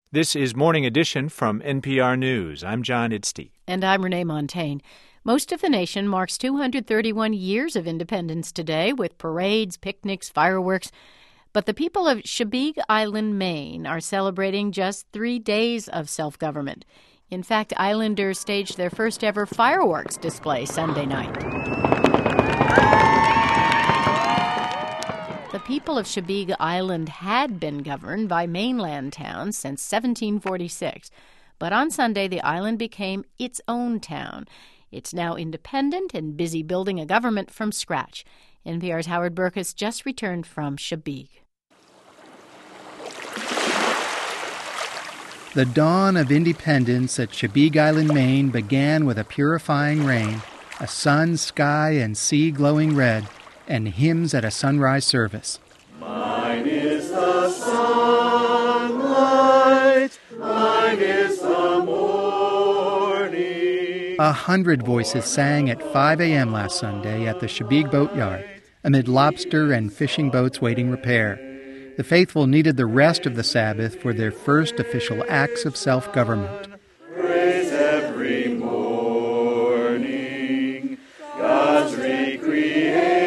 This is Morning Edition from NPR News. I'm John Idste. And I'm Renee Montagne. Most of the nation marks 231 years of independence today with parades, picnics, fireworks. But the people of Chebeague Island, Maine are celebrating just 3 days of self-government. In fact, Islanders staged their first ever fireworks display Sunday night. The people of Chebeague Island had been governed by mainland towns since 1746, but on Sunday the island became its own town. It's now independent and busy building a government from scratch. NPR's Howard Burkus just returned from Chebeague. The dawn of independence at Chebeague Island, Maine began with a purifying rain, a sun, sky, and sea glowing red, and hymns at a sunrise service. Mine is the sunlight, mine is the morning. 100 voices sang at 5 a.m. last Sunday at the Chebeague Boatyard, amid lobster and fishing boats waiting repair. The faithful needed the rest of the Sabbath for their first official acts of self-government. Praise every morning, God's recreation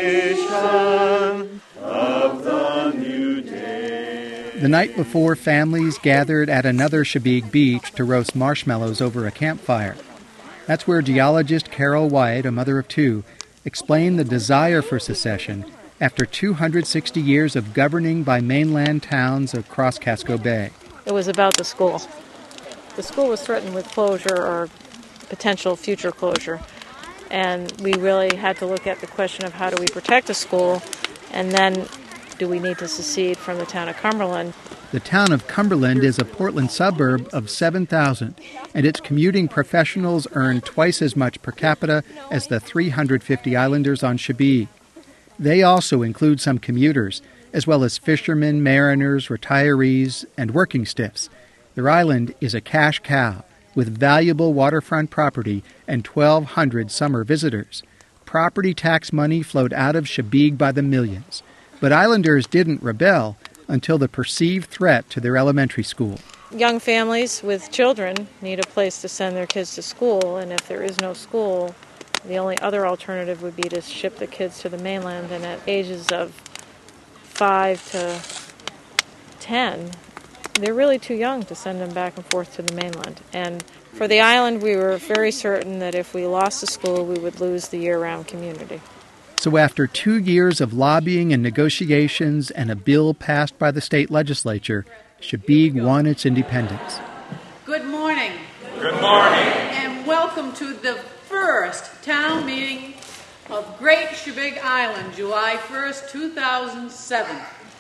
of the new day. The night before, families gathered at another Chebeague beach to roast marshmallows over a campfire. That's where geologist Carol White, a mother of two, explained the desire for secession after 260 years of governing by mainland towns across Casco Bay. It was about the school. The school was threatened with closure or potential future closure. And we really had to look at the question of how do we protect the school, and then do we need to secede from the town of Cumberland. The town of Cumberland is a Portland suburb of 7,000, and its commuting professionals earn twice as much per capita as the 350 islanders on Chebeague. They also include some commuters, as well as fishermen, mariners, retirees, and working stiffs. Their island is a cash cow, with valuable waterfront property and 1,200 summer visitors. Property tax money flowed out of Chebeague by the millions. But islanders didn't rebel until the perceived threat to their elementary school. Young families with children need a place to send their kids to school, and if there is no school, the only other alternative would be to ship the kids to the mainland, and at ages of 5 to 10, they're really too young to send them back and forth to the mainland. And for the island, we were very certain that if we lost the school, we would lose the year-round community. So after 2 years of lobbying and negotiations and a bill passed by the state legislature, Chebeague won its independence. Good morning. Good morning. And welcome to the first town meeting of Great Chebeague Island, July 1st, 2007.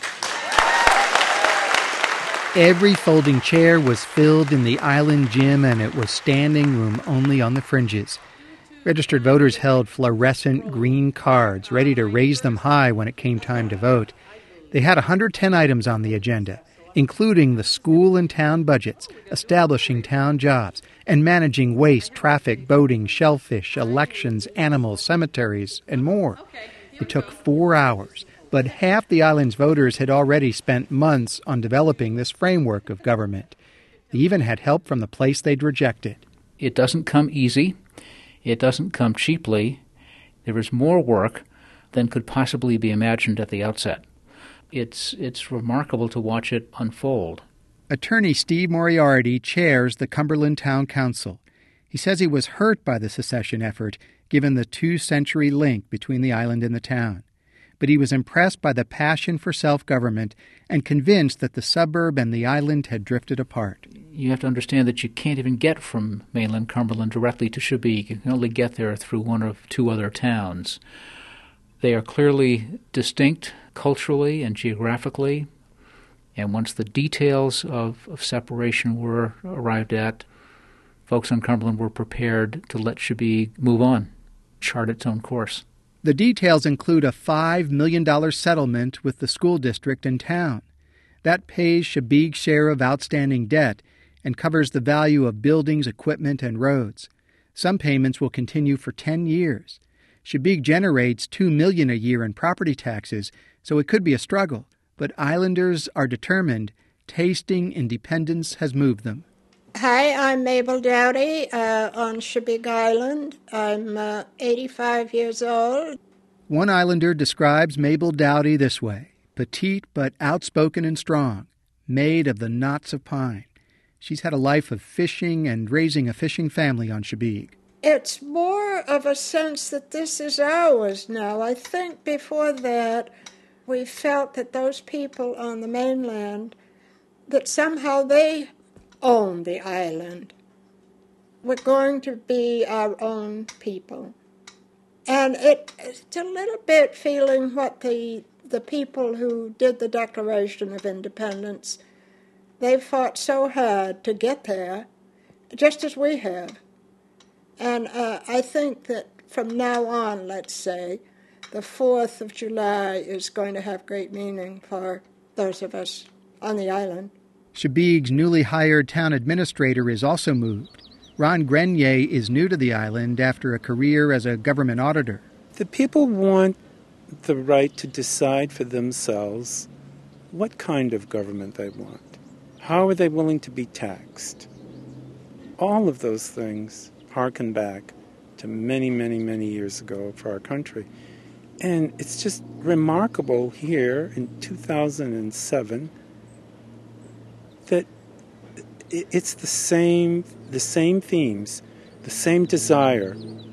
Every folding chair was filled in the island gym, and it was standing room only on the fringes. Registered voters held fluorescent green cards, ready to raise them high when it came time to vote. They had 110 items on the agenda, including the school and town budgets, establishing town jobs, and managing waste, traffic, boating, shellfish, elections, animals, cemeteries, and more. It took 4 hours, but half the island's voters had already spent months on developing this framework of government. They even had help from the place they'd rejected. It doesn't come easy. It doesn't come cheaply. There is more work than could possibly be imagined at the outset. It's remarkable to watch it unfold. Attorney Steve Moriarty chairs the Cumberland Town Council. He says he was hurt by the secession effort, given the 2-century link between the island and the town. But he was impressed by the passion for self-government and convinced that the suburb and the island had drifted apart. You have to understand that you can't even get from mainland Cumberland directly to Chebeague. You can only get there through one of 2 other towns. They are clearly distinct culturally and geographically, and once the details of separation were arrived at, folks on Cumberland were prepared to let Chebeague move on, chart its own course. The details include a $5 million settlement with the school district and town. That pays Chebeague's share of outstanding debt and covers the value of buildings, equipment, and roads. Some payments will continue for 10 years. Chebeague generates $2 million a year in property taxes, so it could be a struggle. But islanders are determined tasting independence has moved them. Hi, I'm Mabel Dowdy on Shebig Island. I'm 85 years old. One islander describes Mabel Dowdy this way: petite but outspoken and strong, made of the knots of pine. She's had a life of fishing and raising a fishing family on Shebig. It's more of a sense that this is ours now. I think before that we felt that those people on the mainland, that somehow they own the island. We're going to be our own people. And it's a little bit feeling what the people who did the Declaration of Independence, they fought so hard to get there, just as we have. And I think that from now on, let's say, the 4th of July is going to have great meaning for those of us on the island. Shebig's newly hired town administrator is also moved. Ron Grenier is new to the island after a career as a government auditor. The people want the right to decide for themselves what kind of government they want. How are they willing to be taxed? All of those things harken back to many, many, many years ago for our country. And it's just remarkable here in 2007 that it's the same themes, the same desire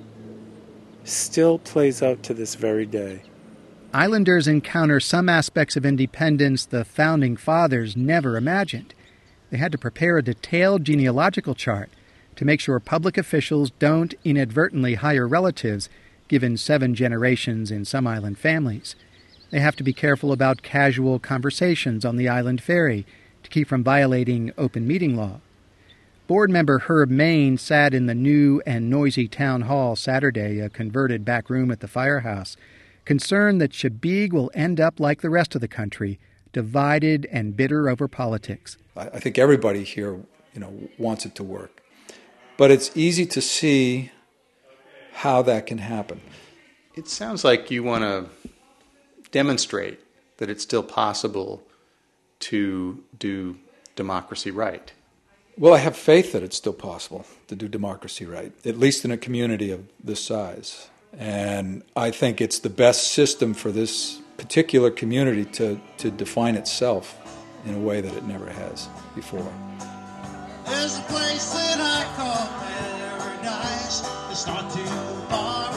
still plays out to this very day. Islanders encounter some aspects of independence the founding fathers never imagined. They had to prepare a detailed genealogical chart to make sure public officials don't inadvertently hire relatives, given 7 generations in some island families. They have to be careful about casual conversations on the island ferry to keep from violating open meeting law. Board member Herb Main sat in the new and noisy town hall Saturday, a converted back room at the firehouse, concerned that Shebig will end up like the rest of the country, divided and bitter over politics. I think everybody here, wants it to work. But it's easy to see how that can happen. It sounds like you want to demonstrate that it's still possible to do democracy right. Well, I have faith that it's still possible to do democracy right, at least in a community of this size. And I think it's the best system for this particular community to define itself in a way that it never has before. There's a place that I call paradise. It's not too far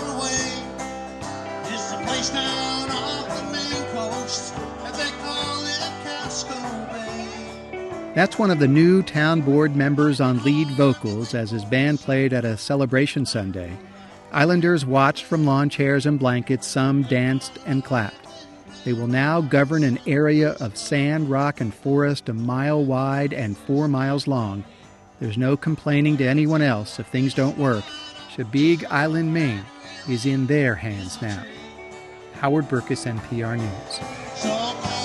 away. It's a place down off the Maine coast, and they call it Casco Bay. That's one of the new town board members on lead vocals as his band played at a celebration Sunday. Islanders watched from lawn chairs and blankets. Some danced and clapped. They will now govern an area of sand, rock, and forest 1 mile wide and 4 miles long. There's no complaining to anyone else if things don't work. Shebig Island, Maine is in their hands now. Howard Burkus, NPR News.